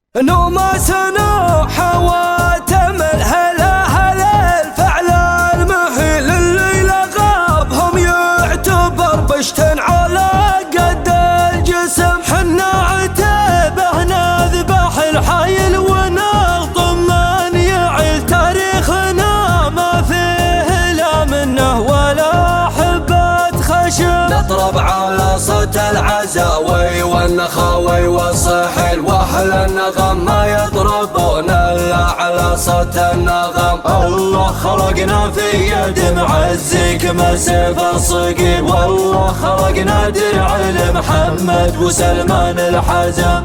نوماس نوح واتم الهلا هلا الفعل المهيل اللي لغابهم يعتبر بشت على قد الجسم. حنا عتبه نذبح الحيل ونغطم من يعيل تاريخنا ما فيه لا منه ولا حبة خشم. نطرب على صوت العزاوي والنخاوي والصحيل واهل النغم ما يضربون الا على صوت النغم. الله خلقنا في يد معزك ما سيف الصقيل والله خلقنا درع لمحمد وسلمان الحزم.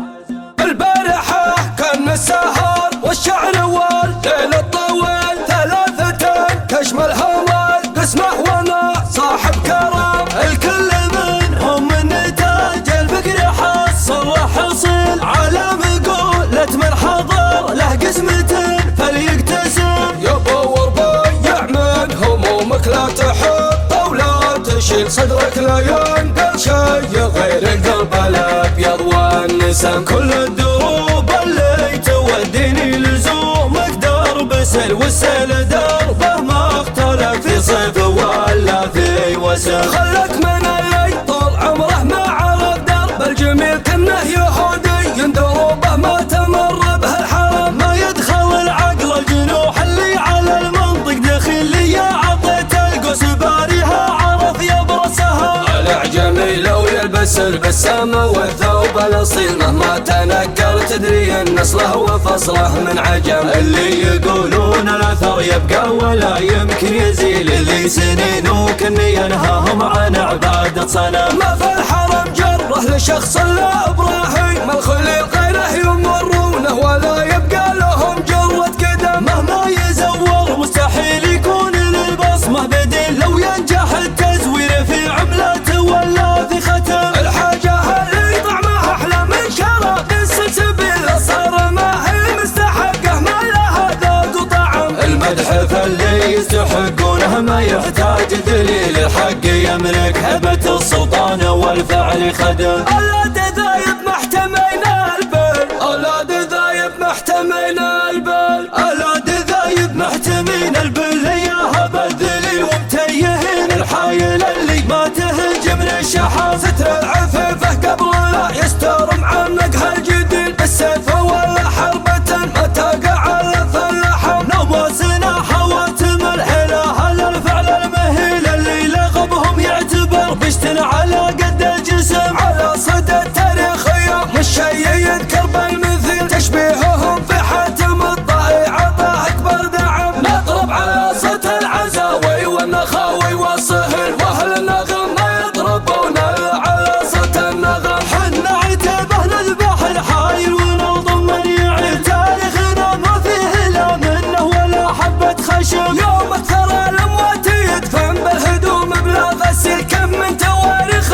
البارحة كان السهر والشعر والليل الطويل ثلاثة كشم الهوى قسمه وانا صاحب كرم. الكل منهم من نتاج الفقر حصل حصيل على مقولة من حضر له قسمة فليقتسم. يبور بيع من همومك لا تحط ولا تشيل صدرك لا ينقل شي غير القلب الابيض والنسم. كل الدروب اللي توديني لزومك درب سل والسل دربه ما اختلف في صيف ولا في وسم. خلك من اللي طول عمره ما عرف درب الجميل كنه يهودي دروبه ما تمر به الحرم. ما يدخل العقل الجنوح اللي على المنطق دخيل لي عطيت القوس باريها عرف يبرسها. الاعجمي لو يلبس البسامة والثوب الاصيل مهما تنكر تدري ان اصله وفصله من عجم. اللي يقولون الاثر يبقى ولا يمكن يزيل اللي سنين وكن ينهاهم عن عبادة صنم. ما في الحرم جره لشخص لا ابراهيم الخليل غيره يمرونه ولا يبقى لهم جرة قدم. مهما يزور مستحيل يكون للبصمة بديل لو ينجح التزوير في عملته ولا في ختم. الحاجة اللي طعمها احلى من شراب السلسبيل صار ما هي مستحقه ما لها ذوق وطعم. المدح فاللي يستحقونه ما يحتاج دليل الحق يملك هبة السلطان والفعل خدم. اولاد ذايب محتمين البل اولاد ذايب محتمين البل اولاد ذايب محتمين البل يا هبة الذليل ومتيهين الحايل اللي ما تهجم من الشحن. ستر العفيفه قبل لا يستر معنق هالجديد بالسيف ولا حربة ما تقع على فلحم. نوماسنا حواتم الحلا هل الفعل المهيل اللي لغبهم يعتبر بشتن على قد الجسم. على صدى التاريخ يوم الشي يذكر بالمثيل تشبيههم في حاتم الطائي عطاه اكبر دعم. نضرب على صوت العزاوي والنخاوي والصهيل واهل النغم ما يضربون الا على صوت النغم. حنا عتبه نذبح الحايل ونلضم من يعيل تاريخنا ما فيه لا منه ولا حبة خشم. يوم اكثر الاموات يدفن بالهدوم بلا غسيل كم من تواريخ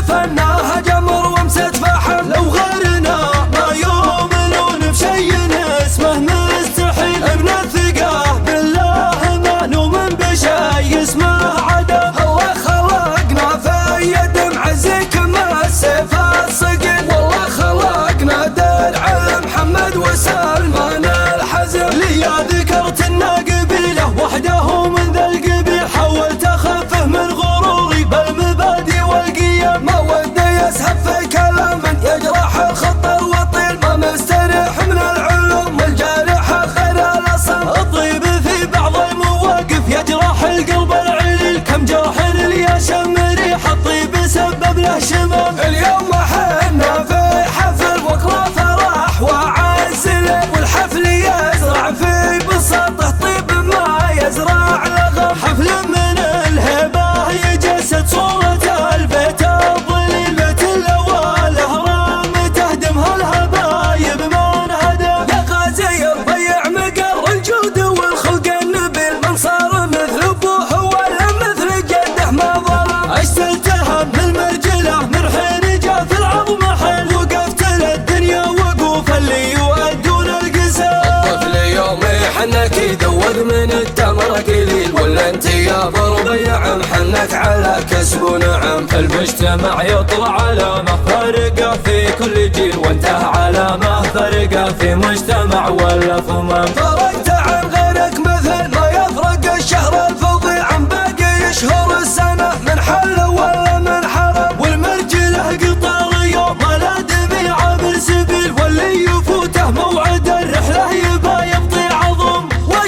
دفناها جمر ومسة فحم. لو غيرنا ما يؤمنون بشي اسمه مستحيل ابن الثقة بالله ما نؤمن بشي اسمه عدم. الله خلقنا في يد معزك ما السيف الصقيل والله خلقنا درع لمحمد وسلمان الحزم. لي ذكرت ان قبيله وحده من ذا القبيل حاولت اخفه من غروري بالمبادئ والقيم. ما ودي يسهب في كلام يجرح الخطر والطيل ما مستريح من العلوم والجارحة غير الاصل. الطيب في بعض المواقف يجرح القلب العليل كم جرح اليشم ريح الطيب سبب له شمم. اليوم حنا في حفل بكره فرح وعسل والحفل يزرع في بساطه طيب ما يزرع لغم. حفل من الهبه يجسد صورة البيت الظليل بيت الاول اهرام تهدمها الهبايب ما انهدم. يا غازي ربيع مقر الجود والخلق النبيل من صار مثل ابوه ولا مثل جده ما ظلم. اشتلتها من المرجله من حين جاء في العظم حين وقفت للدنيا وقوف اللي يؤدون القسم. الطفل يومي حنك يذوق من التمر قليل ولا انت يا بربيع محنك على كسب ونعم. المجتمع يطلع علامه فارقه في كل جيل وانتهى علامه فرقه في مجتمع ولا فمم. فرقت عن غيرك مثل ما يفرق الشهر الفضي عن باقي شهور السنة، من حل ولا من حرم. والمرجله قطار يوم لا دمي عابر سبيل، واللي يفوته موعد الرحلة يبا يبطي عظم.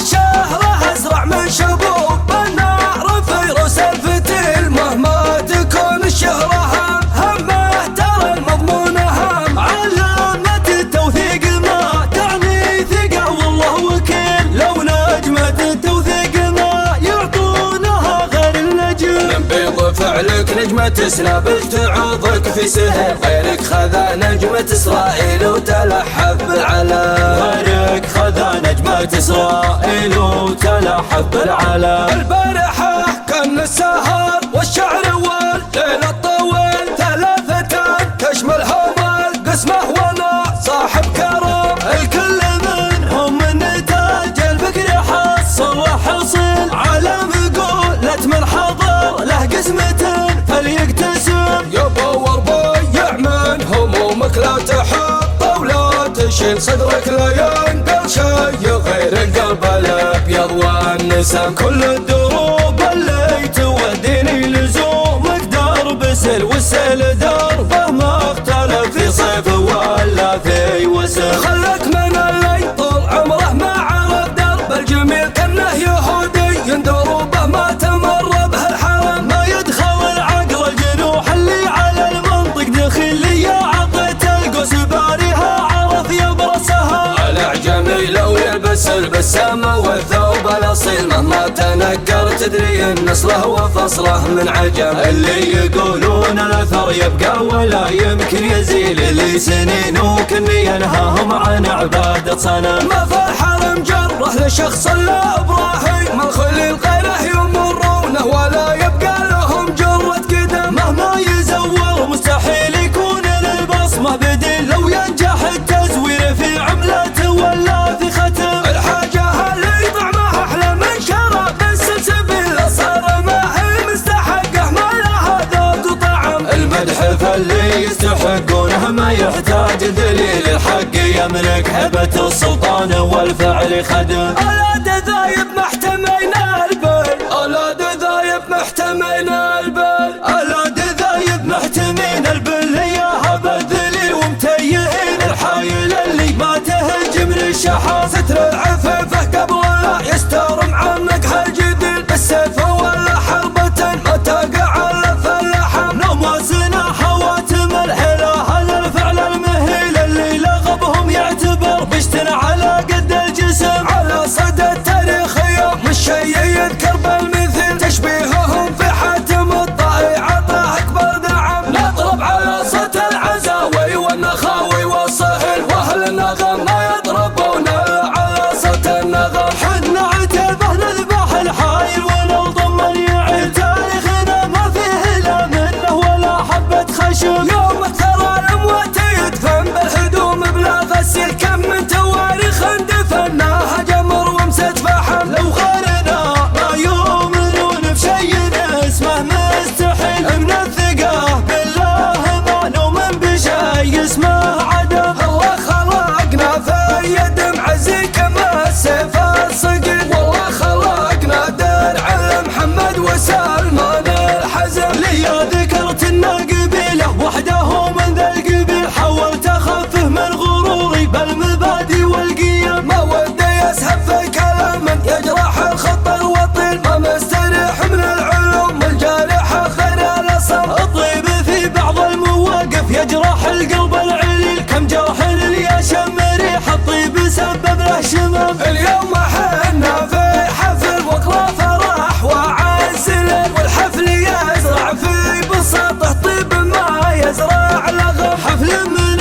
والشهر أسرع من شبوب النار في رؤوس الفتيل، مهما تكون الشهرة همه ترى المضمون أهم. علامة التوثيق ما تعني ثقة والله وكيل، لو نجمة التوثيق ما يعطونها غير النجم. من بيض فعلك نجمة سنابك تعوضك في سهل، غيرك خذا نجمة إسرائيل وتلحف بالعلم. غيرك خذا نجمة إسرائيل وتلحف بالعلم. البارحة كان السهر والشعر والليل الطويل، ثلاثة تشملهم القسمة وانا صاحب كرم. الكل منهم من نتاج الفكر حصل وحصل، على مقولة من حضر له قسمة فليقتسم. يبا وربيع من همومك لا تحط ولا تشيل صدرك، لا ينقل شي غير القلب الابيض والنسم. كل الدروب اللي توديني لزومك درب سل، والسل دربه ما اختلف في صيف ولا في وسم. خلك من اللي طول عمره ما عرف درب الجميل، كانه يهودي دروبه ما تمر به الحرم. ما يدخل العقل الجنوح اللي على المنطق دخل لي، عطيت القوس باريها عرف يبرسها. الاعجمي لو يلبس البسامة والثوب الاصيل، مهما تنكر تدري ان اصله وفصله من عجم. اللي يقولون الاثر يبقى ولا يمكن يزيل، اللي سنين وكني ينهاهم عن عبادة صنم. ما في الحرم جره لشخص لا ابراهيم، الخليل غيره يمرونه ولا يبقى لهم جرة قدم. مهما يزور مستحيل يكون للبصمة بديل، لو ينجح التزوير في عملته ولا في ختم. الحاجة اللي طعمها احلى من شراب السلسبيل، صار ما هي مستحقه ما لها ذوق وطعم. المدح فاللي يستحقونه ما يحتاج دليل، الحق يملك هبة السلطان والفعل خدم. اولاد ذايب محتمين البل، اولاد ذايب محتمين البل، اولاد ذايب محتمين البل. يا هبة ذليل ومتيهين الحايل اللي ما تهجم للشحا. ستر العفيفه قبل لا يسترم عنك هالجديل، بالسيف ولا حربة ما تقع الا في اللحم. نموسنا خواتم الحلا هذا الفعل المهيل، اللي لغبهم يعتبر بشتن على قد الجسم. على صدى التاريخ يوم الشي يذكر بالمثل، تشبيههم في حاتم الطائي عطاه اكبر دعم. نضرب على صوت العزاوي والنخاوي والصهيل، واهل النغم ما يضربون على صوت النغم. حنا عتبه نذبح الحايل ونلضم من يعيل، تاريخنا ما فيه لا منه ولا حبة خشم. يوم ترى الاموات يدفن بالهدوم بلا غسيل، كم من تواريخ اندفناها جمر ومسد فحم. لو غيرنا ما يؤمنون بشيء اسمه مستحيل، من الثقة بالله ما نؤمن بشيء اسمه عدم. الله خلقنا في يد معزي كما السيف الصقيل، والله خلقنا درع محمد وسلمان الحزم. لي ذكرت ان قبيله وحده من ذا القبيل، حاولت اخفه من غروري بالمبادئ والقيم. ما ودي يسهب في كلام يجرح الخط الوطيل، ما مستريح من العلوم الجارحة خير الاصل. الطيب في بعض المواقف يجرح القلب العليل، كم جرح يشم ريح الطيب سبب له شمم. اليوم حنا في حفل وقرا فرح وعز ليل، والحفل يزرع في بساطه طيب ما يزرع لغم. حفل من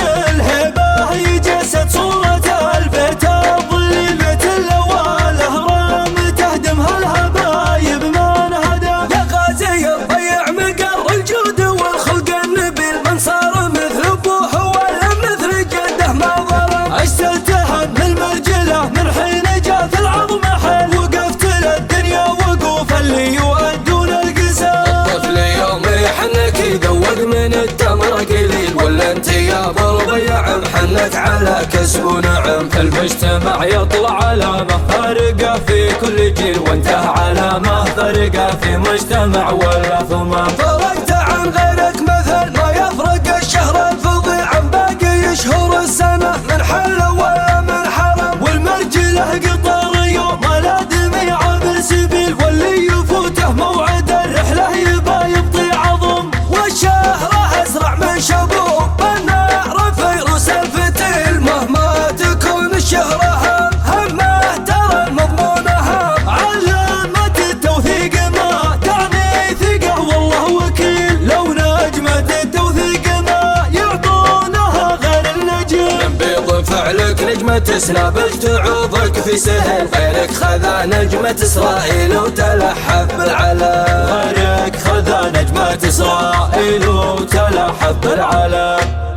الهبه يجسد صورة البيت الظليل، بيت الاول اهرام تهدم هالهبايب ما انهدم. يا غازي الضيع مقر الجود والخلق النبيل، من صار مثل ابوه ولا مثل جده ما ظلم. اشتلتها من المرجله من حين جاء انك على كسب ونعم. المجتمع يطلع علامة فارقة في كل جيل، وانت علامة فارقة في مجتمع ولا ثمام. فرقت عن غيرك مثل ما يفرق الشهر الفضي عن باقي شهور السنة، من حل ولا من حرم. والمرجله قطار يوم الادمي عابر سبيل، واللي يفوته موعد الرحلة يبا يبطي عظم. والشهر اسرع من شبوب النار فيروس الفتيل، مهما تكون الشهرة همه ترى المضمون اهم. علامة التوثيق ما تعني ثقة والله وكيل، لو نجمة التوثيق ما يعطونها غير النجيل. من بيض فعلك نجمة سنابك تعوضك في سهل، غيرك خذا نجمة اسرائيل وتلحف بالعلم. غيرك خذا نجمة اسرائيل وتلحف بالعلم.